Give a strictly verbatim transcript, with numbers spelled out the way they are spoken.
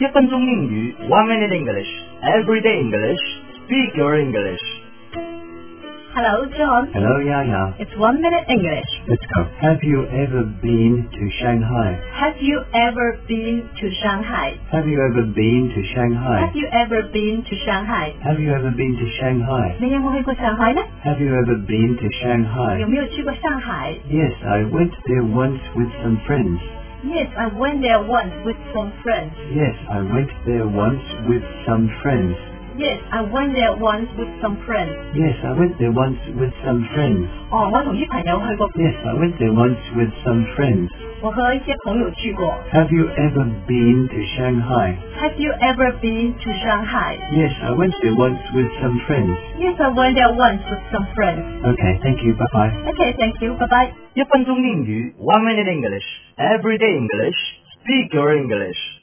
一分钟英语 One minute English Everyday English Speak your English Hello, John. Hello, Yaya. It's One Minute English. Let's go. Have you ever been to Shanghai? Have you ever been to Shanghai? Have you ever been to Shanghai? Have you ever been to Shanghai? Have you ever been to Shanghai? 你有冇去過上海呢？ Have you ever been to 有 Shanghai? 沒有去過上海 Yes, I went there once with some friends. Yes, I went there once with some friends. Yes, I went there once with some friends. Yes, I went there once with some friends. Yes, I went there once with some friends. 哦，我同啲朋友去過， Yes, I went there once with some friends. 我和一些朋友去過。 Have you ever been to Shanghai? Have you ever been to Shanghai? Yes, I went there once with some friends. Yes, I went there once with some friends. Okay, thank you. Bye-bye. Okay, thank you. Bye bye. 一分钟英语 One minute English Everyday English Speak your English